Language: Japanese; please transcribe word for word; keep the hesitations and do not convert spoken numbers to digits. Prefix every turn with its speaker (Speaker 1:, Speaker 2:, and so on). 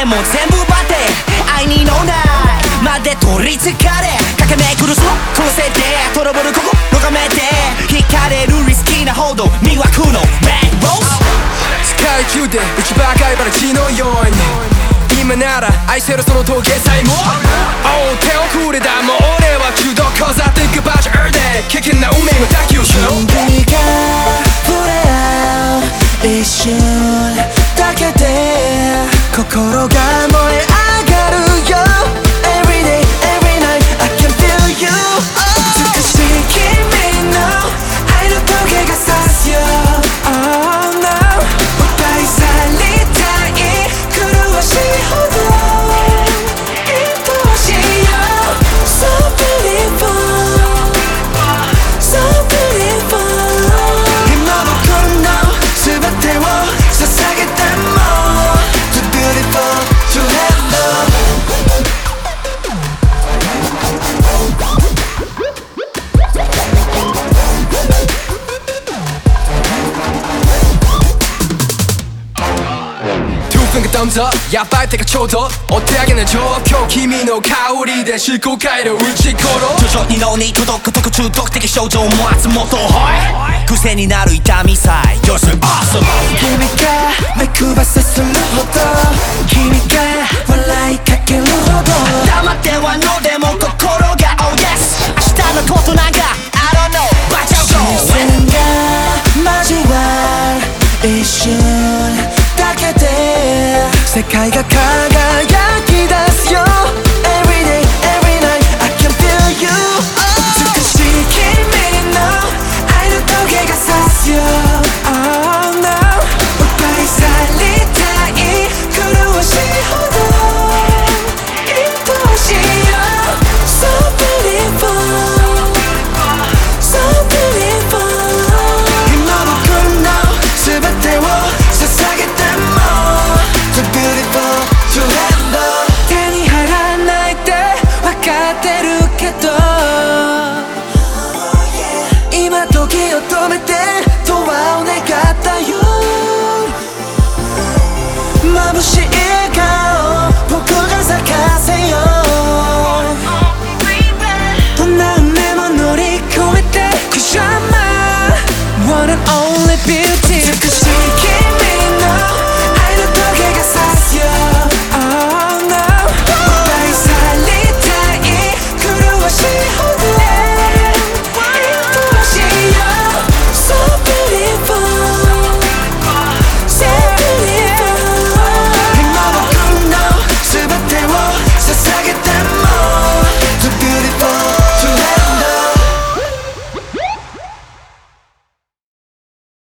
Speaker 1: でも全部バテ愛にのないまで取りつかれ駆けめくるその構成でトラブル心がめて惹かれるリスキーなほど魅惑のバッドロー
Speaker 2: スカイ級で打ちばかいばら血のように今なら愛せるその峠さえも Oh 手をくれたもう俺は中毒 Cause I think about you every day 危険な運命を抱き寄せろ
Speaker 1: 君が触れ合う一瞬だけで心が燃え上がるよ Every day, every night I can feel you、oh、美しい君の愛の棘が刺すよ、oh, no 奪い去りたい苦しいほど愛しいよ So beautiful So beautiful 今僕の全てを捧げても Too beautiful to have love
Speaker 2: Two finger thumbs up やばい手がちょうどお手上げな状況君の香りで思考回路打ち殺
Speaker 1: 徐々に脳に届く特中毒的症状松本癖になる痛みさえ You're so awesome 君が目くばせするほど君が笑いかけるほど黙ってはのでも心が Oh yes 明日のことなんか I don't know But you're going 視線が交わる一瞬だけで世界が輝き出すよ Every day, every night I can feel you、oh、美しい君の愛の棘が刺すよ、oh, no 奪い去りたい苦しいほど愛しいよ So beautiful So beautiful 今僕の全てを捧げてもToo beautiful to have love 手に入らないって分かってるけど今時を止めて